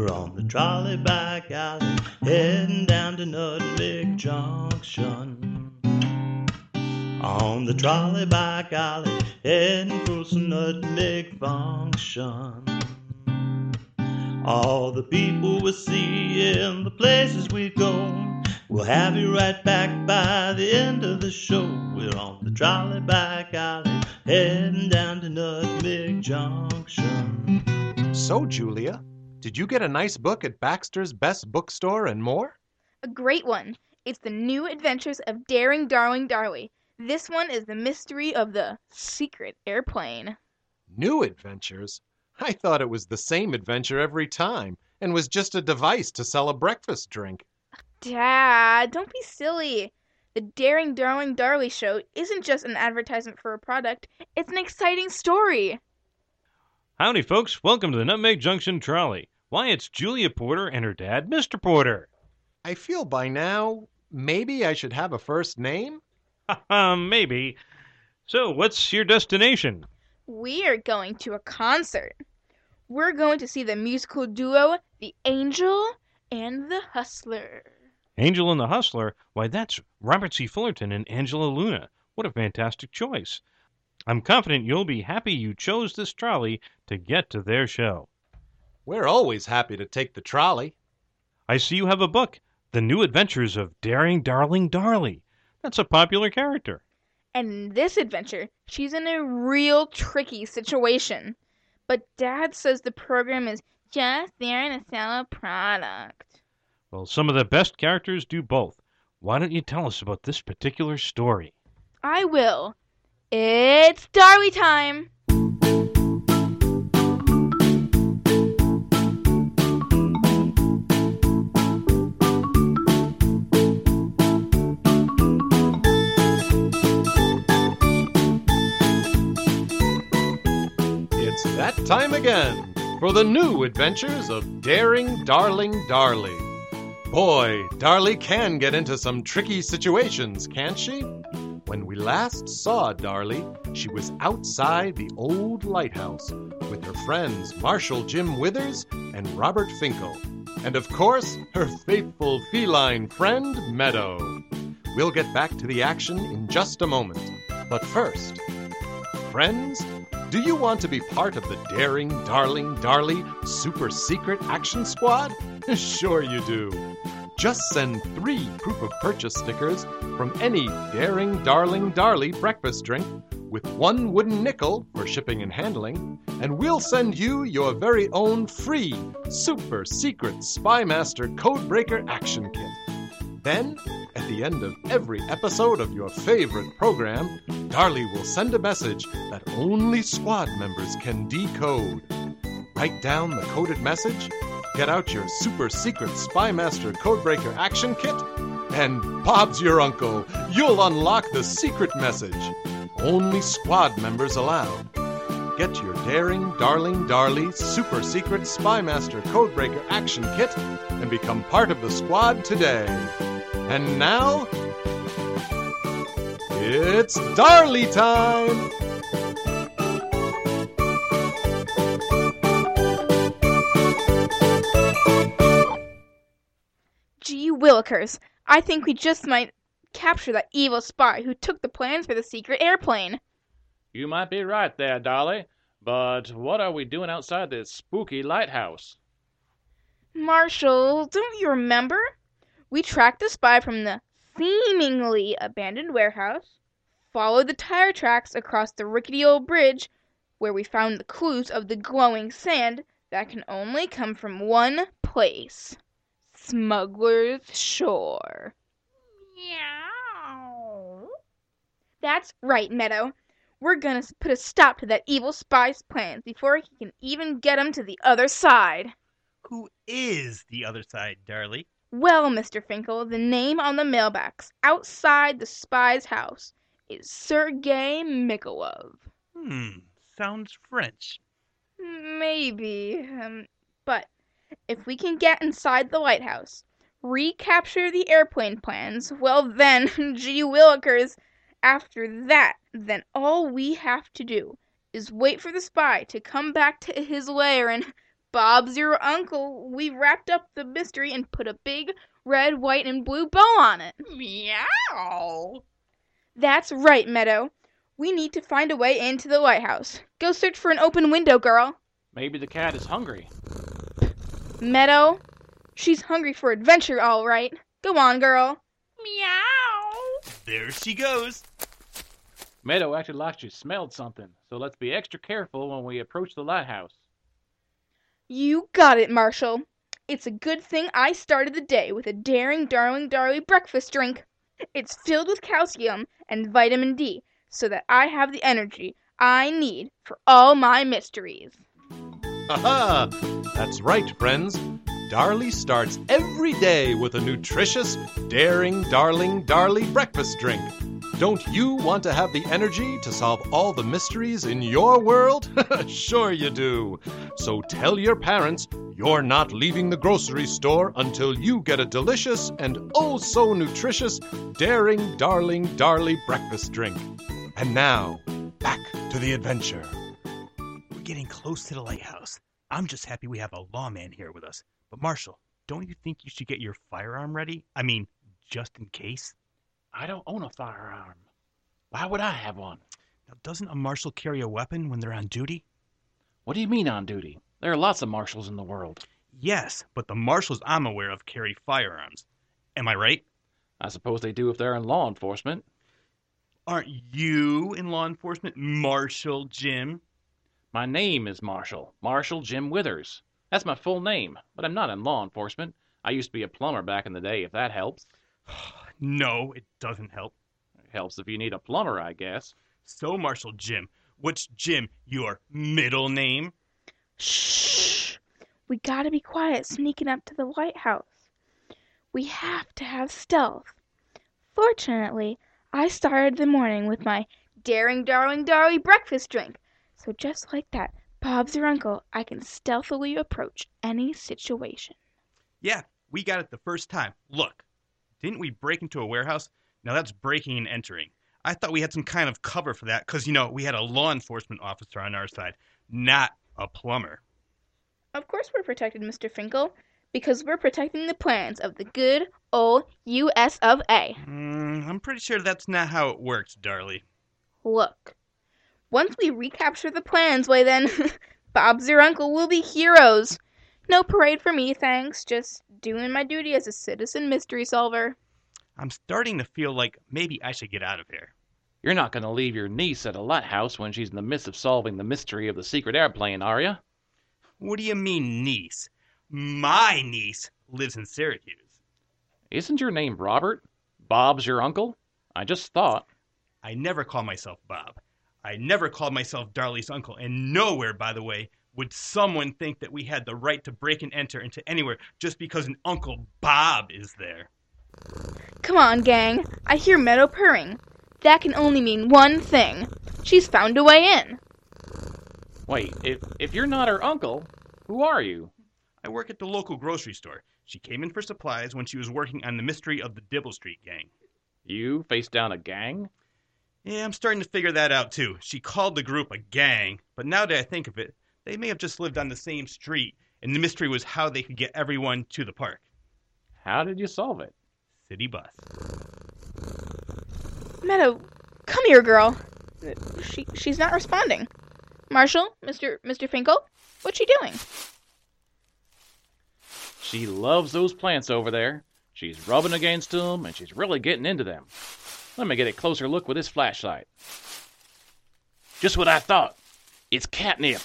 We're on the trolley back alley, heading down to Nutmeg Junction. On the trolley back alley, heading for some nutmeg function. All the people we see and the places we go, we'll have you right back by the end of the show. We're on the trolley back alley, heading down to Nutmeg Junction. So, Julia, did you get a nice book at Baxter's Best Bookstore and more? A great one. It's The New Adventures of Daring Darling Darlie. This one is the mystery of the secret airplane. New adventures? I thought it was the same adventure every time and was just a device to sell a breakfast drink. Dad, don't be silly. The Daring Darling Darlie show isn't just an advertisement for a product. It's an exciting story. Howdy, folks. Welcome to the Nutmeg Junction Trolley. Why, it's Julia Porter and her dad, Mr. Porter. I feel by now maybe I should have a first name? Maybe. So, what's your destination? We are going to a concert. We're going to see the musical duo, The Angel and the Hustler. Angel and the Hustler? Why, that's Robert C. Fullerton and Angela Luna. What a fantastic choice. I'm confident you'll be happy you chose this trolley to get to their show. We're always happy to take the trolley. I see you have a book, The New Adventures of Daring Darling Darlie. That's a popular character. And in this adventure, she's in a real tricky situation. But Dad says the program is just there to sell a product. Well, some of the best characters do both. Why don't you tell us about this particular story? I will. It's Darlie time! It's that time again for the new adventures of Daring Darling Darlie. Boy, Darlie can get into some tricky situations, can't she? When we last saw Darlie, she was outside the old lighthouse with her friends Marshall Jim Withers and Robert Finkel, and of course, her faithful feline friend Meadow. We'll get back to the action in just a moment. But first, friends, do you want to be part of the Daring Darling Darlie Super Secret Action Squad? Sure you do. Just send 3 proof of purchase stickers from any Daring Darling Darlie breakfast drink with 1 wooden nickel for shipping and handling, and we'll send you your very own free Super Secret Spymaster Codebreaker Action Kit. Then, at the end of every episode of your favorite program, Darlie will send a message that only squad members can decode. Write down the coded message, get out your super secret Spymaster Codebreaker Action Kit, and Bob's your uncle. You'll unlock the secret message. Only squad members allowed. Get your Daring Darling Darlie Super Secret Spymaster Codebreaker Action Kit and become part of the squad today. And now, it's Darlie time! Gee willikers, I think we just might capture that evil spy who took the plans for the secret airplane. You might be right there, Darlie, but what are we doing outside this spooky lighthouse? Marshall, don't you remember? We tracked the spy from the seemingly abandoned warehouse, followed the tire tracks across the rickety old bridge, where we found the clues of the glowing sand that can only come from one place. Smuggler's Shore. Meow. That's right, Meadow. We're gonna put a stop to that evil spy's plans before he can even get 'em to the other side. Who is the other side, Darlie? Well, Mr. Finkel, the name on the mailbox outside the spy's house is Sergei Mikolov. Sounds French. Maybe, but if we can get inside the lighthouse, recapture the airplane plans, well then, gee willikers, after that, then all we have to do is wait for the spy to come back to his lair and Bob's your uncle. We wrapped up the mystery and put a big red, white, and blue bow on it. Meow. That's right, Meadow. We need to find a way into the lighthouse. Go search for an open window, girl. Maybe the cat is hungry. Meadow, she's hungry for adventure, all right. Go on, girl. Meow. There she goes. Meadow acted like she smelled something, so let's be extra careful when we approach the lighthouse. You got it, Marshall. It's a good thing I started the day with a daring, darling, darling breakfast drink. It's filled with calcium and vitamin D, so that I have the energy I need for all my mysteries. Haha! That's right, friends. Darlie starts every day with a nutritious, daring, darling, Darlie breakfast drink. Don't you want to have the energy to solve all the mysteries in your world? Sure you do. So tell your parents you're not leaving the grocery store until you get a delicious and oh so nutritious, daring, darling, Darlie breakfast drink. And now, back to the adventure. We're getting close to the lighthouse. I'm just happy we have a lawman here with us. But Marshall, don't you think you should get your firearm ready? I mean, just in case. I don't own a firearm. Why would I have one? Now, doesn't a marshal carry a weapon when they're on duty? What do you mean on duty? There are lots of marshals in the world. Yes, but the marshals I'm aware of carry firearms. Am I right? I suppose they do if they're in law enforcement. Aren't you in law enforcement, Marshal Jim? My name is Marshall. Marshall Jim Withers. That's my full name, but I'm not in law enforcement. I used to be a plumber back in the day, if that helps. No, it doesn't help. It helps if you need a plumber, I guess. So, Marshal Jim, what's Jim, your middle name? Shh! We gotta be quiet sneaking up to the lighthouse. We have to have stealth. Fortunately, I started the morning with my daring, darling, darling breakfast drink. So just like that, Bob's your uncle, I can stealthily approach any situation. Yeah, we got it the first time. Look, didn't we break into a warehouse? Now that's breaking and entering. I thought we had some kind of cover for that because, we had a law enforcement officer on our side, not a plumber. Of course we're protected, Mr. Finkel, because we're protecting the plans of the good old U.S. of A. I'm pretty sure that's not how it works, Darlie. Look, once we recapture the plans, why then, Bob's your uncle will be heroes. No parade for me, thanks. Just doing my duty as a citizen mystery solver. I'm starting to feel like maybe I should get out of here. You're not going to leave your niece at a lighthouse when she's in the midst of solving the mystery of the secret airplane, are you? What do you mean, niece? My niece lives in Syracuse. Isn't your name Robert? Bob's your uncle? I just thought. I never call myself Bob. I never called myself Darlie's uncle, and nowhere, by the way, would someone think that we had the right to break and enter into anywhere just because an Uncle Bob is there. Come on, gang. I hear Meadow purring. That can only mean one thing. She's found a way in. Wait, if you're not her uncle, who are you? I work at the local grocery store. She came in for supplies when she was working on the mystery of the Dibble Street gang. You faced down a gang? Yeah, I'm starting to figure that out too. She called the group a gang, but now that I think of it, they may have just lived on the same street, and the mystery was how they could get everyone to the park. How did you solve it? City bus. Meadow, come here, girl. She's not responding. Marshall, Mr. Finkel, what's she doing? She loves those plants over there. She's rubbing against them, and she's really getting into them. Let me get a closer look with this flashlight. Just what I thought. It's catnip.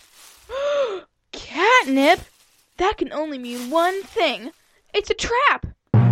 Catnip? That can only mean one thing. It's a trap.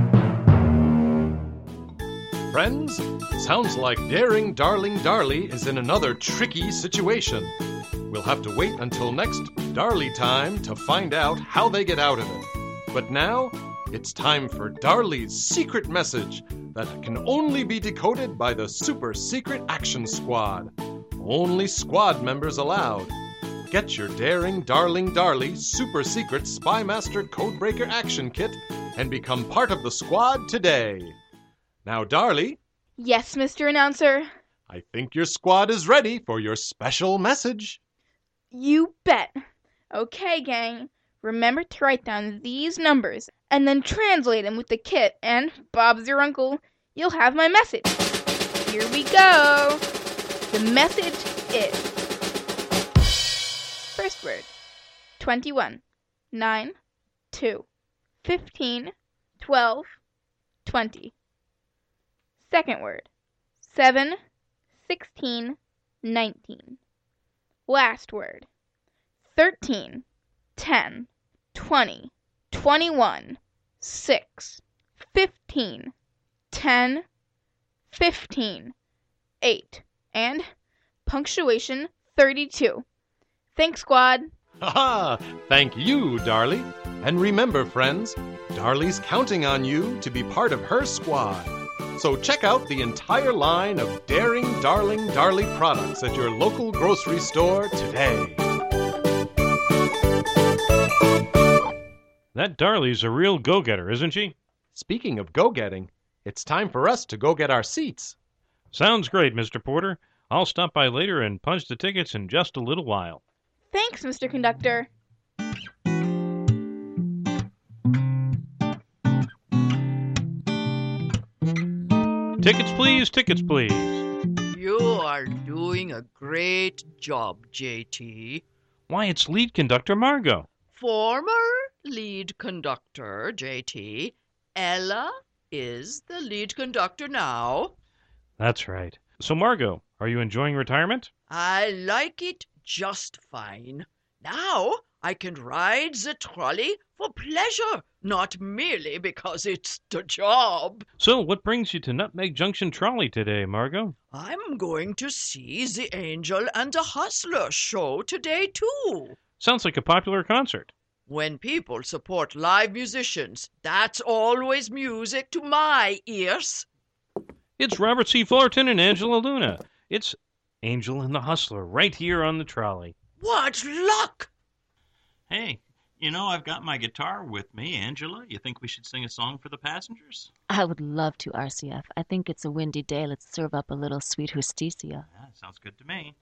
Friends, sounds like daring darling Darlie is in another tricky situation. We'll have to wait until next Darlie time to find out how they get out of it. But now, it's time for Darlie's secret message that can only be decoded by the Super Secret Action Squad. Only squad members allowed. Get your daring darling Darlie Super Secret Spy Master Codebreaker Action Kit and become part of the squad today. Now, Darlie. Yes, Mr. Announcer. I think your squad is ready for your special message. You bet. Okay, gang. Remember to write down these numbers and then translate them with the kit, and Bob's your uncle. You'll have my message. Here we go. The message is: first word, 21, 9, 2, 15, 12, 20. Second word, 7, 16, 19. Last word, 13, 10, 20, 21, 6, 15, 10, 15, 8, and punctuation 32. Thanks, squad. Ha! Thank you, Darlie. And remember, friends, Darlie's counting on you to be part of her squad. So check out the entire line of Daring Darling Darlie products at your local grocery store today. That Darlie's a real go-getter, isn't she? Speaking of go-getting, it's time for us to go get our seats. Sounds great, Mr. Porter. I'll stop by later and punch the tickets in just a little while. Thanks, Mr. Conductor. Tickets, please, tickets, please. You are doing a great job, JT. Why, it's lead conductor Margot. Former lead conductor, JT. Ella is the lead conductor now. That's right. So, Margot, are you enjoying retirement? I like it just fine. Now I can ride the trolley for pleasure, not merely because it's the job. So, what brings you to Nutmeg Junction Trolley today, Margot? I'm going to see the Angel and the Hustler show today, too. Sounds like a popular concert. When people support live musicians, that's always music to my ears. It's Robert C. Fullerton and Angela Luna. It's Angel and the Hustler right here on the trolley. What luck! Hey, you know, I've got my guitar with me. Angela, you think we should sing a song for the passengers? I would love to, RCF. I think it's a windy day. Let's serve up a little sweet justicia. Yeah, sounds good to me.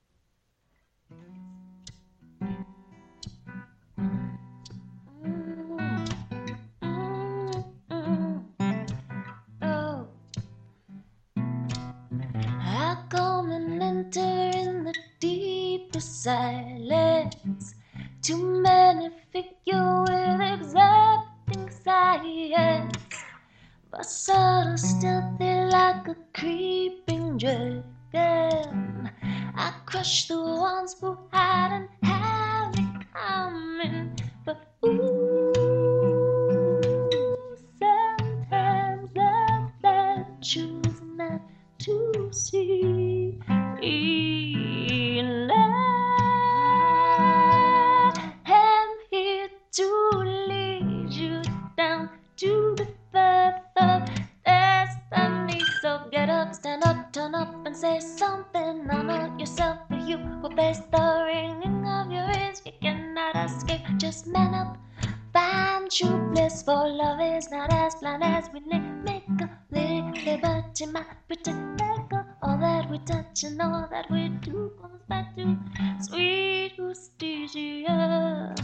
Oh. I come and enter in the deepest silence. Too many figure with exacting science, but subtle, stealthy like a creeping dragon. I crush the ones who hide and have it coming, but ooh, sometimes the blind choose not to see. And I am here to lead you down to the path of destiny. So get up, stand up, turn up and say something. Honor yourself, for you will face the ringing of your ears. You cannot escape, just man up. Find true bliss, for love is not as blind as we make a liberty, my pretty maker. All that we touch and all that we do comes back to sweet justicia.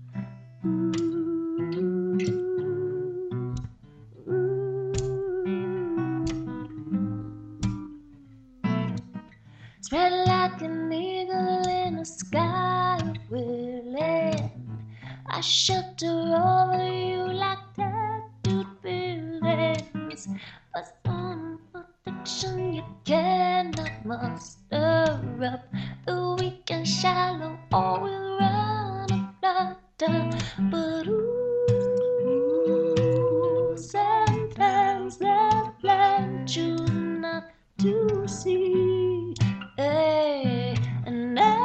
Spread like an eagle in a sky of willing. I shelter over you like tattooed buildings. But some protection you cannot muster up. The weak and shallow all will run a flutter. But ooh, sometimes the blind choose not to see. Hey, and I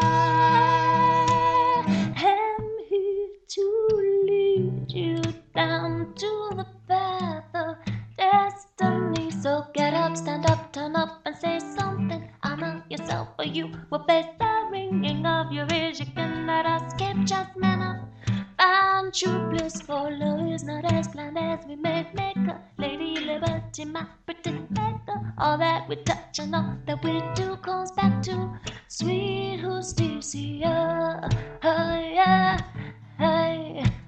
am here to lead you down to the path of destiny. So get up, stand up, turn up and say something. Honor yourself, or you will face the ringing of your ears. You cannot escape, just man up. Find true bliss, for love is not as blind as we make a lady liberty, my pretty maker. All that we touch and all that we do comes back to sweet justicia. Oh yeah, hey.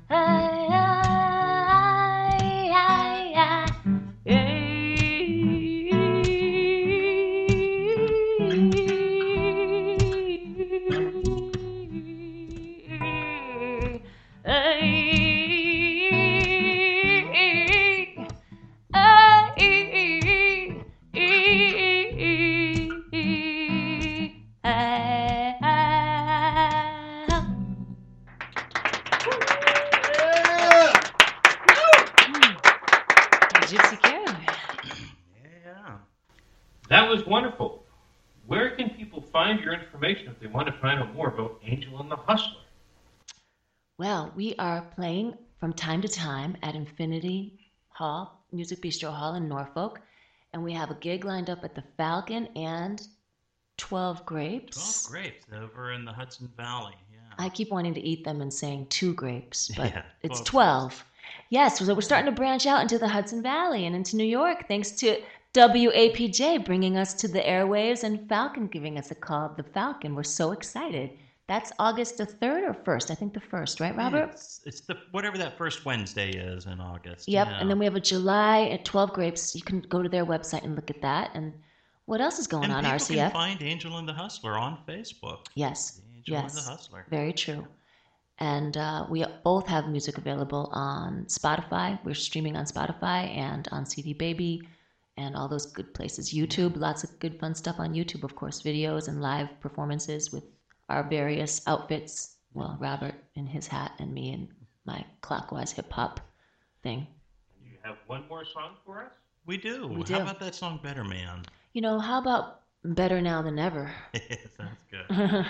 Gypsy Caravan. Yeah. That was wonderful. Where can people find your information if they want to find out more about Angel and the Hustler? Well, we are playing from time to time at Infinity Hall, Music Bistro Hall in Norfolk, and we have a gig lined up at the Falcon and 12 Grapes. 12 grapes over in the Hudson Valley. Yeah. I keep wanting to eat them and saying 2 grapes, but Yeah, it's 12. 12. Yes, so we're starting to branch out into the Hudson Valley and into New York, thanks to WAPJ bringing us to the airwaves and Falcon giving us a call. The Falcon, we're so excited. That's August the 3rd or 1st? I think the 1st, right, Robert? It's the whatever that first Wednesday is in August. Yep, Yeah. and then we have a July at 12 Grapes. You can go to their website and look at that. And what else is going and on, people RCF? can find Angel and the Hustler on Facebook. Yes, Angel and the yes, Hustler. very true. And we both have music available on Spotify. We're streaming on Spotify and on CD Baby and all those good places. YouTube, lots of good fun stuff on YouTube, of course, videos and live performances with our various outfits. Well, Robert in his hat and me in my clockwise hip-hop thing. You have one more song for us? We do. We do. How about that song Better Man? You know, how about Better Now Than Ever? Sounds good.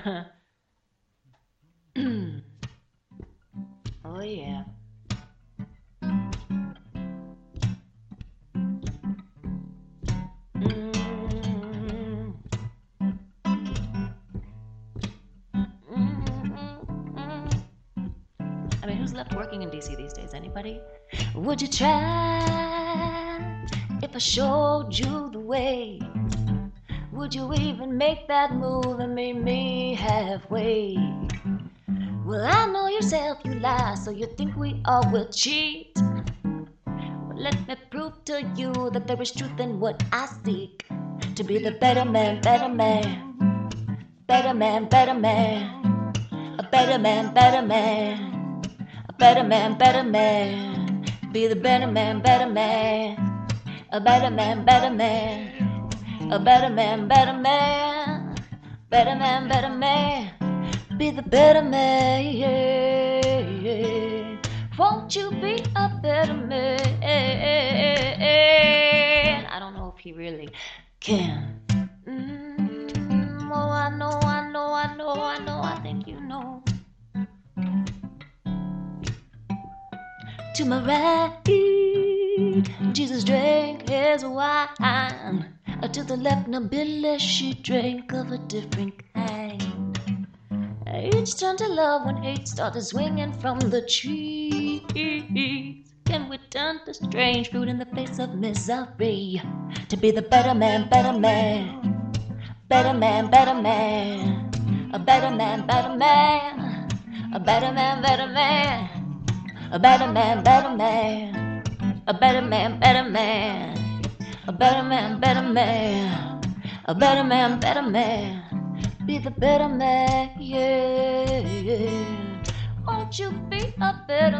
Oh, yeah. I mean, who's left working in DC these days? Anybody? Would you try if I showed you the way? Would you even make that move and meet me halfway? Well, I know yourself, you lie, so you think we all will cheat. Well, let me prove to you that there is truth in what I seek. To be the better man, better man. Better man, better man. A better man, better man. A better man, better man. Be the better man, better man. A better man, better man. A better man, better man. Better man, better man. Be the better man, yeah. Won't you be a better man? I don't know if he really can. Oh, I know, I think you know. To my right, Jesus drank his wine. To the left, now Billy, she drank of a different kind. Each turned to love when hate started swinging from the trees. Can we turn to strange fruit in the face of misery? To be the better man, better man. Better man, better man. A better man, better man. A better man, better man. A better man, better man. A better man, better man. A better man, better man. A better man, better man. Be the better man, yeah. Won't you be a better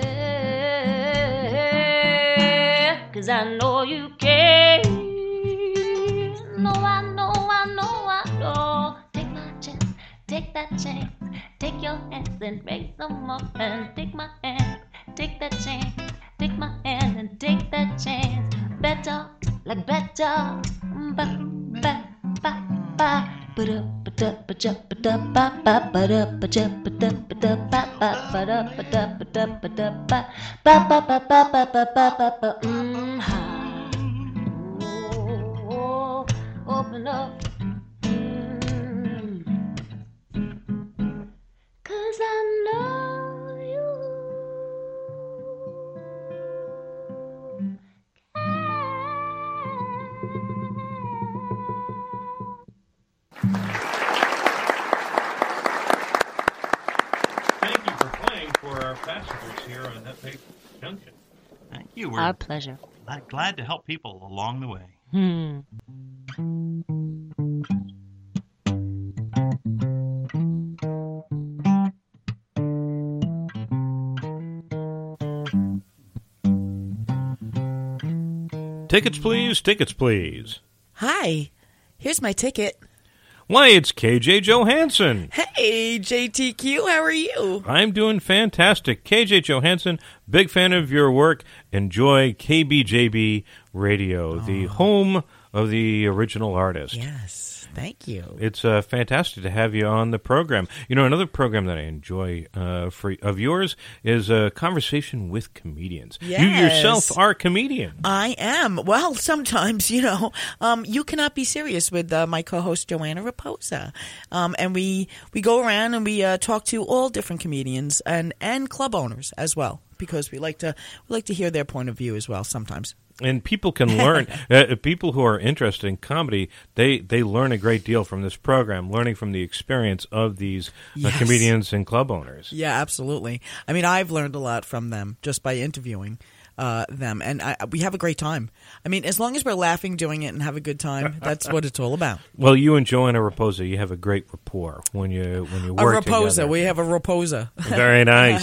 man? 'Cause I know you can. No, I know. Take my chance, take that chance. Take your hands and raise them up and take my hand. Take that chance, take my hand and take that chance. Better, like better. Ba, ba, ba, ba. Open up, 'cause I know you Thank you for playing for our passengers here on that big junction. Thank you. Our We're pleasure. glad to help people along the way. Tickets, please. Tickets, please. Hi, here's my ticket. Why, it's KJ Johansson. Hey, JTQ, how are you? I'm doing fantastic. KJ Johansson, big fan of your work. Enjoy KBJB Radio, the home of the original artist. Yes, thank you. It's fantastic to have you on the program. You know, another program that I enjoy of yours is a conversation with comedians. Yes. You yourself are a comedian. I am. Well, sometimes, you cannot be serious with my co-host Joanna Raposa. And we go around and we talk to all different comedians and club owners as well, because we like to hear their point of view as well sometimes. And people can learn. People who are interested in comedy, they learn a great deal from this program, learning from the experience of these comedians and club owners. Yeah, absolutely. I mean, I've learned a lot from them just by interviewing them, and we have a great time. I mean, as long as we're laughing, doing it, and have a good time, that's what it's all about. Well, you and Joanna Raposa, you have a great rapport when you work together. We have a Raposa. Very nice.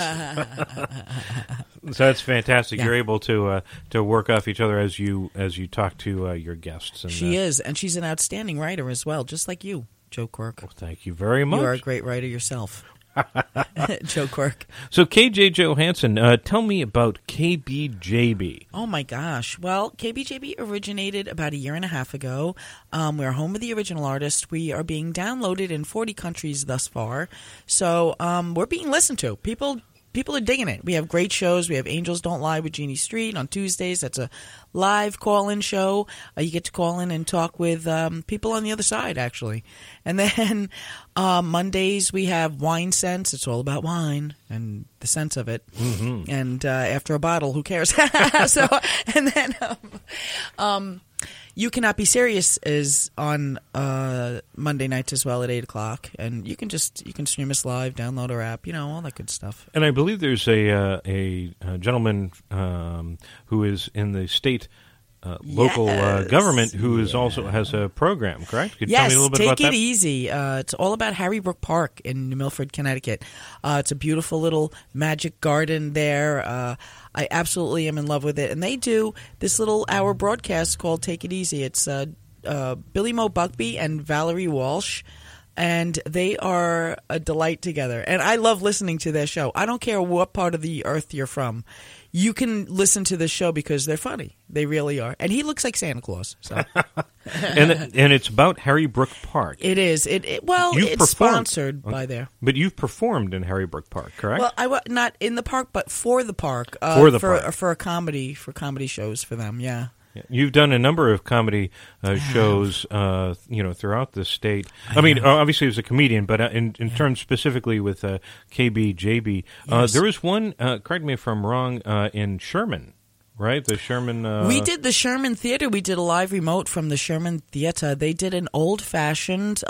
So that's fantastic. Yeah. You're able to work off each other as you talk to your guests. And, she is, and she's an outstanding writer as well, just like you, Joe Quirk. Well, thank you very much. You are a great writer yourself. Joe Quirk. So KJ Johansson, tell me about KBJB. Oh my gosh. Well, KBJB originated about a year and a half ago. We're home of the original artist. We are being downloaded in 40 countries thus far. So we're being listened to. People are digging it. We have great shows. We have Angels Don't Lie with Jeannie Street on Tuesdays. That's a live call-in show. You get to call in and talk with people on the other side, actually. And then Mondays we have Wine Sense. It's all about wine and the sense of it. Mm-hmm. And after a bottle, who cares? So, and then You Cannot Be Serious is on Monday nights as well at 8 o'clock, and you can stream us live, download our app, all that good stuff. And I believe there's a gentleman who is in the state local government who is also has a program, correct? Could you tell me a little bit about that? Take It Easy. It's all about Harry Brook Park in New Milford, Connecticut. It's a beautiful little magic garden there. I absolutely am in love with it. And they do this little hour broadcast called Take It Easy. It's Billy Mo Buckby and Valerie Walsh. And they are a delight together. And I love listening to their show. I don't care what part of the earth you're from. You can listen to this show because they're funny. They really are. And he looks like Santa Claus. So. and it's about Harry Brook Park. It is. It's sponsored by there. But you've performed in Harry Brook Park, correct? Well, I was not in the park, but for the park. For comedy shows for them, yeah. You've done a number of comedy shows, throughout the state. I mean, obviously as a comedian, but in terms specifically with KBJB, there was one. Correct me if I'm wrong. In Sherman, right? The Sherman. We did the Sherman Theater. We did a live remote from the Sherman Theater. They did an old-fashioned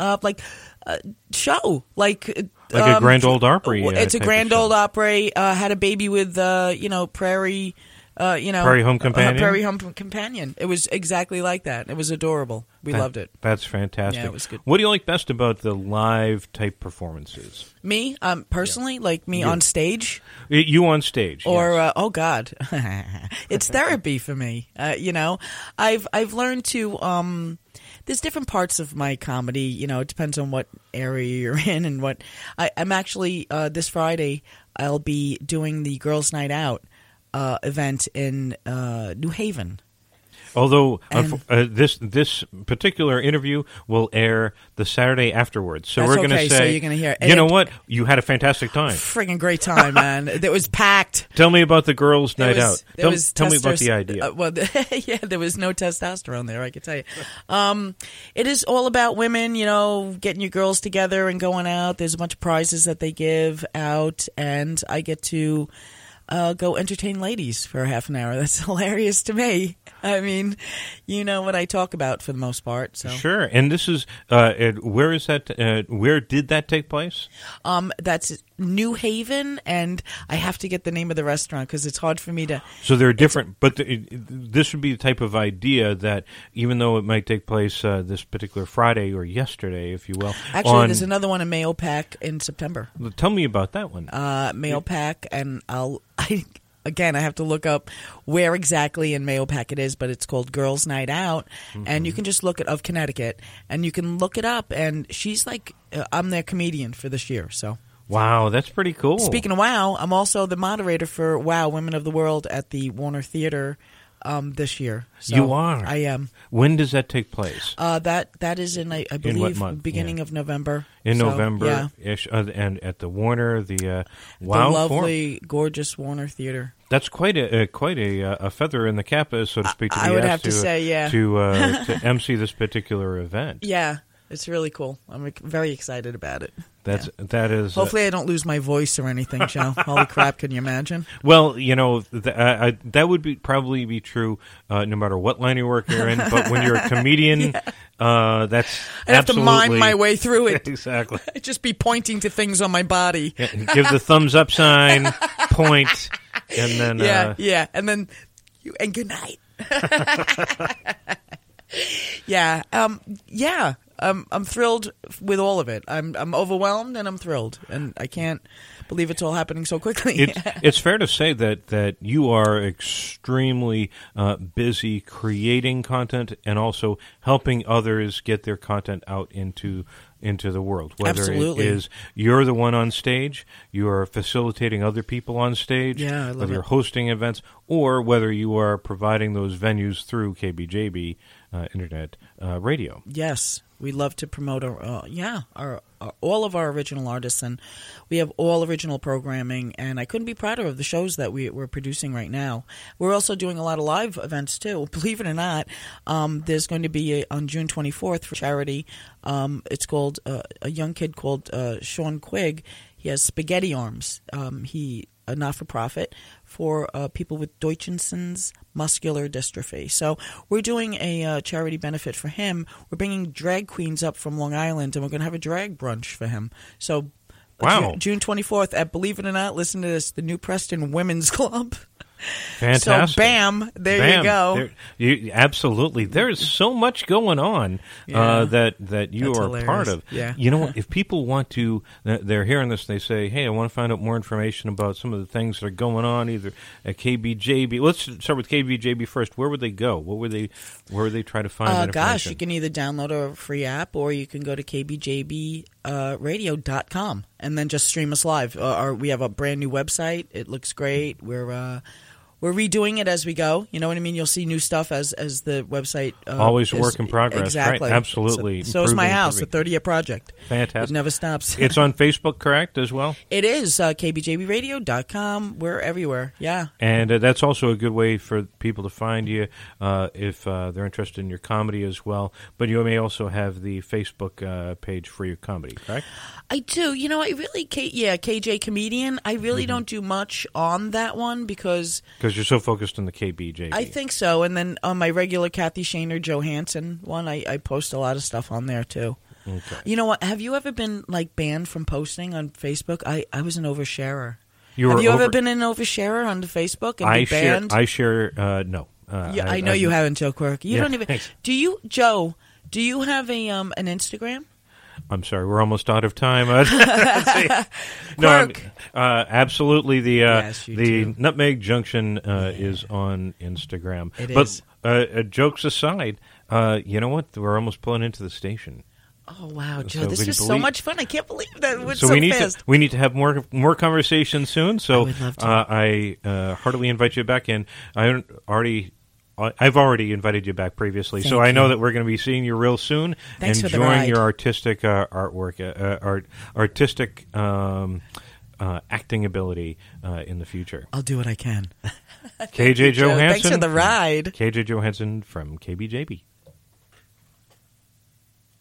show, like a Grand Ole Opry. It's a Grand Ole Opry. Had a baby with Prairie. Prairie Home Companion. Prairie Home Companion. It was exactly like that. It was adorable. We loved it. That's fantastic. Yeah, it was good. What do you like best about the live type performances? Me, personally, on stage. You on stage, or yes. Oh God, it's therapy for me. I've learned to. There's different parts of my comedy. It depends on what area you're in and what. I'm actually this Friday. I'll be doing the Girls' Night Out event in New Haven. Although this particular interview will air the Saturday afterwards, so we're going to say, so you're going to hear. You know what? You had a fantastic time. Friggin' great time, man! It was packed. Tell me about the Girls' Night Out. Tell me about the idea. There was no testosterone there. I can tell you. It is all about women, getting your girls together and going out. There's a bunch of prizes that they give out, and I get to go entertain ladies for half an hour. That's hilarious to me. I mean, you know what I talk about for the most part. So. Sure. And this is, where is that, where did that take place? That's New Haven, and I have to get the name of the restaurant because it's hard for me to. So they're different, but this would be the type of idea that even though it might take place this particular Friday or yesterday, if you will. Actually, there's another one in Mahopac in September. Tell me about that one. Mahopac, and again, I have to look up where exactly in Mahopac it is, but it's called Girls Night Out, and you can just look at of Connecticut, and you can look it up. And she's like, I'm their comedian for this year. So Wow, that's pretty cool. speaking of WOW, I'm also the moderator for WOW Women of the World at the Warner Theater this year. So You are? I am. When does that take place? That is in I what believe month? beginning Yeah. of November. In So, November, yeah. ish, and at the Warner, the The WOW Forum. lovely, gorgeous Warner Theater. That's quite a feather in the cap, so to speak. I be would asked have to say, yeah. to MC this particular event. Yeah, it's really cool. I'm very excited about it. That is. Hopefully, I don't lose my voice or anything, Joe. Holy crap! Can you imagine? Well, that would probably be true no matter what line of work you're in. But when you're a comedian, that's I have to mime absolutely- my way through it. Exactly. I'd just be pointing to things on my body. Yeah, give the thumbs up sign, point, and then Yeah, and then and good night. Yeah, I'm thrilled with all of it. I'm overwhelmed and I'm thrilled, and I can't believe it's all happening so quickly. It's fair to say that you are extremely busy creating content and also helping others get their content out into the world. Whether Absolutely. it is you're the one on stage, you are facilitating other people on stage, Yeah, I love whether it. you're hosting events, or whether you are providing those venues through KBJB Internet Radio. Yes, we love to promote our all of our original artists, and we have all original programming, and I couldn't be prouder of the shows that we're producing right now. We're also doing a lot of live events too. Believe it or not, there's going to be on June 24th for charity. It's called a young kid called Sean Quigg. He has spaghetti arms. He a not-for-profit for people with Duyckensen's muscular dystrophy. So we're doing a charity benefit for him. We're bringing drag queens up from Long Island, and we're going to have a drag brunch for him. So Wow. June 24th at, believe it or not, listen to this, the New Preston Women's Club. Fantastic. So bam, there you go. Absolutely. There is so much going on Yeah. that you That's are hilarious. part of. Yeah. You know what? If people want to, they're hearing this, they say, hey, I want to find out more information about some of the things that are going on either at KBJB. Let's start with KBJB first. Where would they go? Where would they try to find that Gosh, information? you can either download a free app or you can go to kbjbradio.com and then just stream us live. We have a brand new website. It looks great. We're redoing it as we go. You know what I mean? You'll see new stuff as the website. Always a work in progress, exactly. right? Absolutely. So is my Improving, house, a improving. 30-year project. Fantastic. It never stops. It's on Facebook, correct, as well? It is kbjbradio.com. We're everywhere. Yeah. And that's also a good way for people to find you if they're interested in your comedy as well. But you may also have the Facebook page for your comedy, correct? I do. You know, I really, KJ Comedian. I really don't do much on that one because Because you're so focused on the KBJB. I think so. And then on my regular Kathy Shaner Johansson one, I post a lot of stuff on there too. Okay. You know what? Have you ever been like banned from posting on Facebook? I was an oversharer. You Have were you over- ever been an oversharer on the Facebook and I been share. banned? I share. No. Yeah, I know you haven't, Joe Quirk. You Yeah, don't even. thanks. Do you, Joe? Do you have an Instagram? I'm sorry, we're almost out of time. Let's see. No, absolutely. Yes, you The do. Nutmeg Junction is on Instagram. It but is. Jokes aside, you know what? We're almost pulling into the station. Oh wow, Joe! So This would you is so believe- much fun. I can't believe that went So so we need fast. we need to have more conversations soon. So I would love to. I heartily invite you back in. I've already invited you back previously, so Thank I know you. that we're going to be seeing you real soon. Thanks for the enjoying ride. your artistic artwork, artistic acting ability in the future. I'll do what I can. KJ Joe. Johansson. Thanks for the ride. KJ Johansson from KBJB.